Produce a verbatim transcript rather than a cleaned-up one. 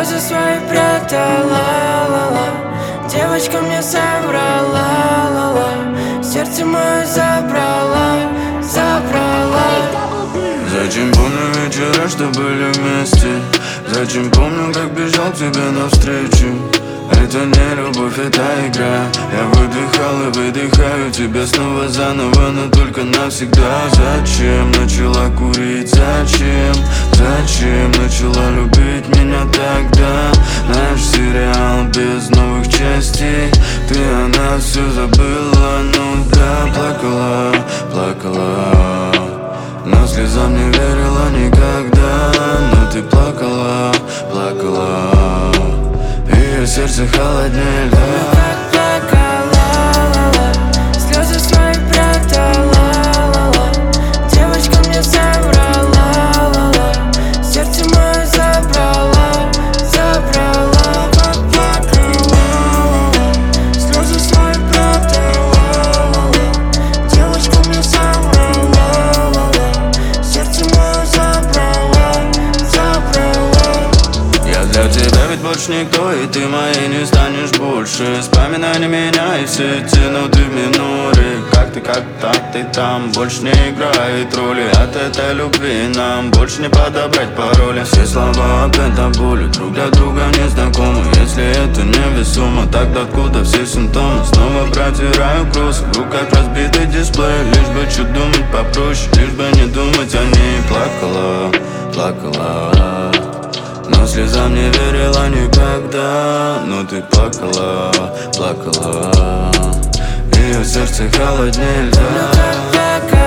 слезы свои прятала, ла-ла. Девочка мне соврала, ла-ла. Сердце мое забрала, забрала. Зачем помню вечера, что были вместе? Зачем помню, как бежал к тебе навстречу? Это не любовь, это игра. Я выдыхал и выдыхаю тебя снова заново, но только навсегда. Зачем начала курить? Зачем? Зачем начала любить меня тогда? Наш сериал без новых частей. Ты о нас все забыла, ну да. Плакала, плакала, но слезам не верила никогда. Но ты плакала, плакала, ее сердце холоднее льда. Плакала, ла-ла. Слезы свои прятала, ла-ла. Девочка мне соврала, ла-ла. Сердце мое забрала, забрала. Плакала, ла-ла. Слезы свои прятала, ла-ла. Девочка мне соврала, ла-ла. Сердце мое забрала, забрала. Я для тебя ведь больше никто, и ты моей не станешь больше. Вспоминай на меня и все эти ноты в миноре. Как ты, как так, ты там больше не играет роли. От этой любви нам больше не подобрать пароли. Все слова опять до боли, друг для друга не знакомы. Если это невесомо, тогда откуда все симптомы? Снова протираю кросс, в руках разбитый дисплей. Лишь бы чуть думать попроще, лишь бы не думать о ней. Плакала, плакала, но слезам не верила никогда. Но ты плакала, плакала, ее сердце холоднее льда.